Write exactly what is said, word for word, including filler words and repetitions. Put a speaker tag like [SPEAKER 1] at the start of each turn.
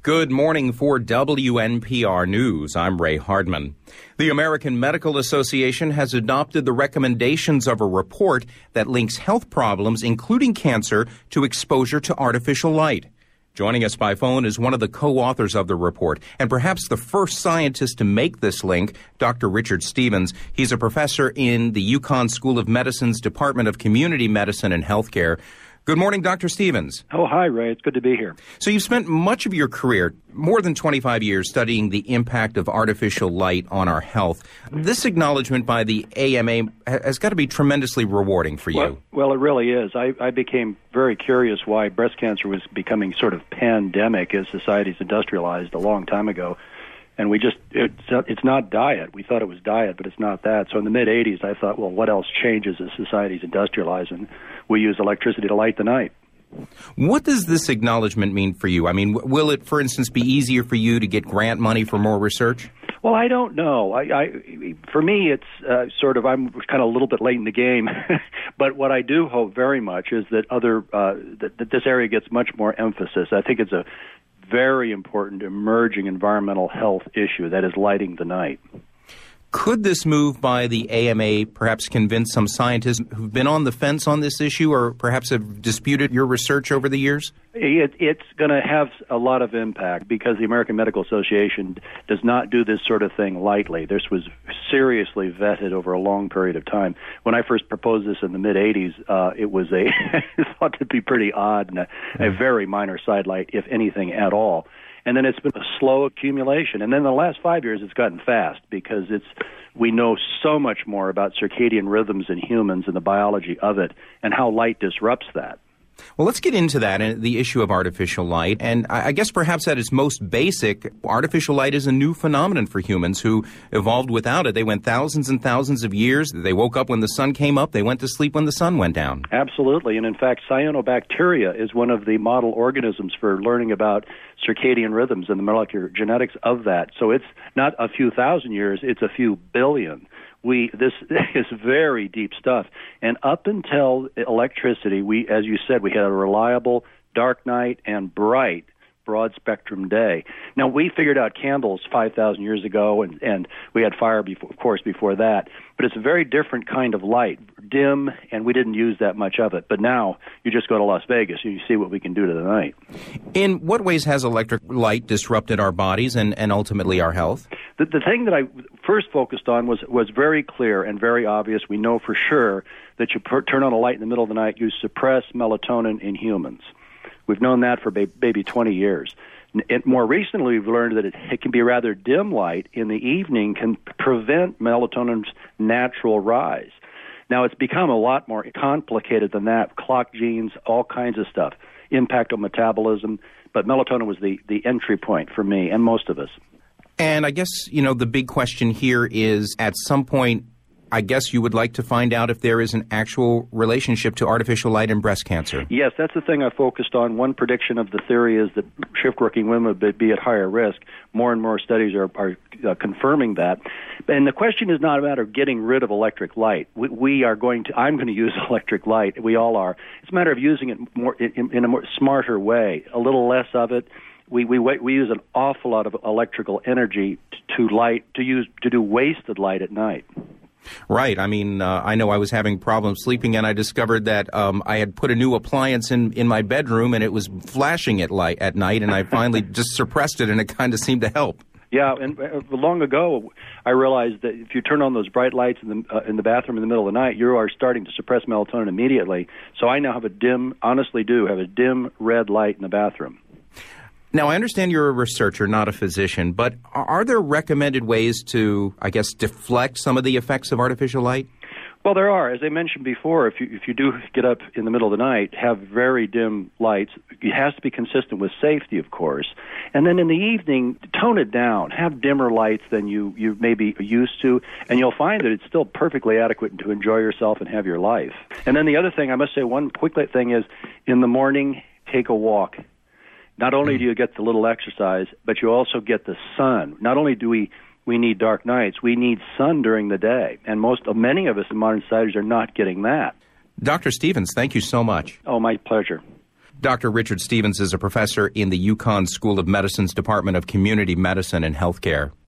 [SPEAKER 1] Good morning for W N P R News. I'm Ray Hardman. The American Medical Association has adopted the recommendations of a report that links health problems, including cancer, to exposure to artificial light. Joining us by phone is one of the co-authors of the report, and perhaps the first scientist to make this link, Doctor Richard Stevens. He's a professor in the UConn School of Medicine's Department of Community Medicine and Healthcare. Good morning, Doctor Stevens.
[SPEAKER 2] Oh, hi, Ray. It's good to be here.
[SPEAKER 1] So you've spent much of your career, more than twenty-five years, studying the impact of artificial light on our health. This acknowledgement by the A M A has got to be tremendously rewarding for you.
[SPEAKER 2] Well, well it really is. I, I became very curious why breast cancer was becoming sort of pandemic as society's industrialized a long time ago. And we just, it's, it's not diet. We thought it was diet, but it's not that. So in the mid-eighties, I thought, well, what else changes as society's industrialized? And we use electricity to light the night.
[SPEAKER 1] What does this acknowledgement mean for you? I mean, will it, for instance, be easier for you to get grant money for more research?
[SPEAKER 2] Well, I don't know. I, I, for me, it's uh, sort of, I'm kind of a little bit late in the game. But what I do hope very much is that other, uh, that, that this area gets much more emphasis. I think it's a very important emerging environmental health issue that is lighting the night.
[SPEAKER 1] Could this move by the A M A perhaps convince some scientists who've been on the fence on this issue or perhaps have disputed your research over the years?
[SPEAKER 2] It, it's going to have a lot of impact because the American Medical Association does not do this sort of thing lightly. This was seriously vetted over a long period of time. When I first proposed this in the mid-eighties, uh, it was a thought to be pretty odd and a, a very minor sidelight, if anything at all. And then it's been a slow accumulation. And then in the last five years, it's gotten fast because it's we know so much more about circadian rhythms in humans and the biology of it and how light disrupts that.
[SPEAKER 1] Well, let's get into that and the issue of artificial light. And I guess perhaps at its most basic, artificial light is a new phenomenon for humans who evolved without it. They went thousands and thousands of years. They woke up when the sun came up. They went to sleep when the sun went down.
[SPEAKER 2] Absolutely. And in fact, cyanobacteria is one of the model organisms for learning about circadian rhythms and the molecular genetics of that. So it's not a few thousand years, it's a few billion. We this is very deep stuff. And up until electricity, we, as you said, we had a reliable dark night and bright broad-spectrum day. Now, we figured out candles five thousand years ago, and, and we had fire, before, of course, before that. But it's a very different kind of light, dim, and we didn't use that much of it. But now, you just go to Las Vegas, and you see what we can do to the night.
[SPEAKER 1] In what ways has electric light disrupted our bodies and, and ultimately our health?
[SPEAKER 2] The, the thing that I first focused on was, was very clear and very obvious. We know for sure that you per, turn on a light in the middle of the night, you suppress melatonin in humans. We've known that for maybe twenty years. And more recently, we've learned that it, it can be rather dim light in the evening can prevent melatonin's natural rise. Now, it's become a lot more complicated than that. Clock genes, all kinds of stuff, impact on metabolism. But melatonin was the, the entry point for me and most of us.
[SPEAKER 1] And I guess, you know, the big question here is at some point, I guess you would like to find out if there is an actual relationship to artificial light and breast cancer.
[SPEAKER 2] Yes, that's the thing I focused on. One prediction of the theory is that shift-working women would be at higher risk. More and more studies are, are uh, confirming that. And the question is not a matter of getting rid of electric light. We, we are going to, I'm going to use electric light. We all are. It's a matter of using it more in, in a more smarter way, a little less of it. We, we we use an awful lot of electrical energy to, to light to use to do wasted light at night.
[SPEAKER 1] Right. I mean, uh, I know I was having problems sleeping, and I discovered that um, I had put a new appliance in, in my bedroom, and it was flashing at light at night, and I finally just suppressed it, and it kind of seemed to help.
[SPEAKER 2] Yeah, and uh, long ago, I realized that if you turn on those bright lights in the uh, in the bathroom in the middle of the night, you are starting to suppress melatonin immediately. So I now have a dim, honestly do, have a dim red light in the bathroom.
[SPEAKER 1] Now, I understand you're a researcher, not a physician, but are there recommended ways to, I guess, deflect some of the effects of artificial light?
[SPEAKER 2] Well, there are. As I mentioned before, if you if you do get up in the middle of the night, have very dim lights. It has to be consistent with safety, of course. And then in the evening, tone it down. Have dimmer lights than you, you may be used to, and you'll find that it's still perfectly adequate to enjoy yourself and have your life. And then the other thing, I must say, one quick thing is, in the morning, take a walk. Not only do you get the little exercise, but you also get the sun. Not only do we, we need dark nights, we need sun during the day. And most, many of us in modern societies are not getting that.
[SPEAKER 1] Doctor Stevens, thank you so much.
[SPEAKER 2] Oh, my pleasure.
[SPEAKER 1] Doctor Richard Stevens is a professor in the UConn School of Medicine's Department of Community Medicine and Healthcare.